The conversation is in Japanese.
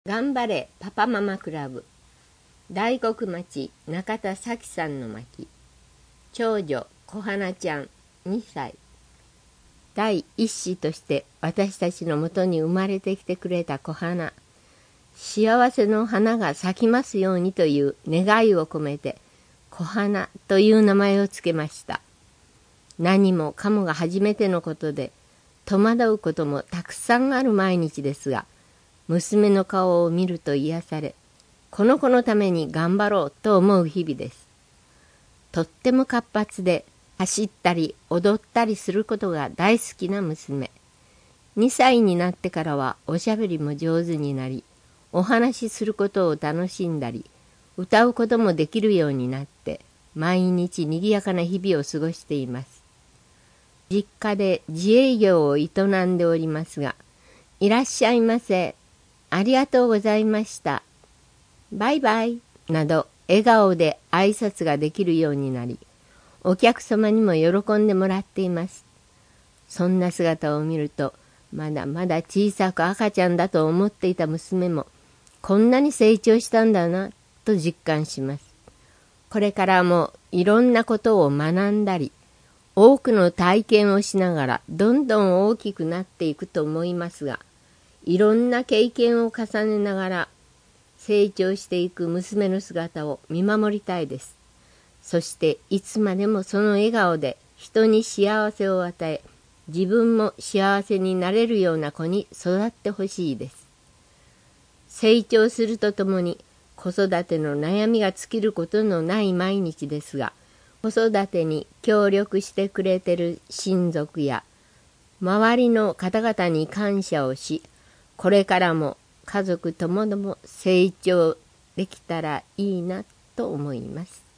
頑張れパパママクラブ。大黒町中田咲さんの巻。長女小花ちゃん2歳。第一子として私たちのもとに生まれてきてくれた小花。幸せの花が咲きますようにという願いを込めて小花という名前をつけました。何もかもが初めてのことで戸惑うこともたくさんある毎日ですが、娘の顔を見ると癒され、この子のために頑張ろうと思う日々です。とっても活発で走ったり踊ったりすることが大好きな娘。2歳になってからはおしゃべりも上手になり、お話しすることを楽しんだり、歌うこともできるようになって、毎日にぎやかな日々を過ごしています。実家で自営業を営んでおりますが、いらっしゃいませ。ありがとうございました。バイバイなど笑顔で挨拶ができるようになり、お客様にも喜んでもらっています。そんな姿を見ると、まだまだ小さく赤ちゃんだと思っていた娘も、こんなに成長したんだなと実感します。これからもいろんなことを学んだり、多くの体験をしながらどんどん大きくなっていくと思いますが、いろんな経験を重ねながら成長していく娘の姿を見守りたいです。そしていつまでもその笑顔で人に幸せを与え、自分も幸せになれるような子に育ってほしいです。成長するとともに子育ての悩みが尽きることのない毎日ですが、子育てに協力してくれている親族や周りの方々に感謝をし、これからも家族ともども成長できたらいいなと思います。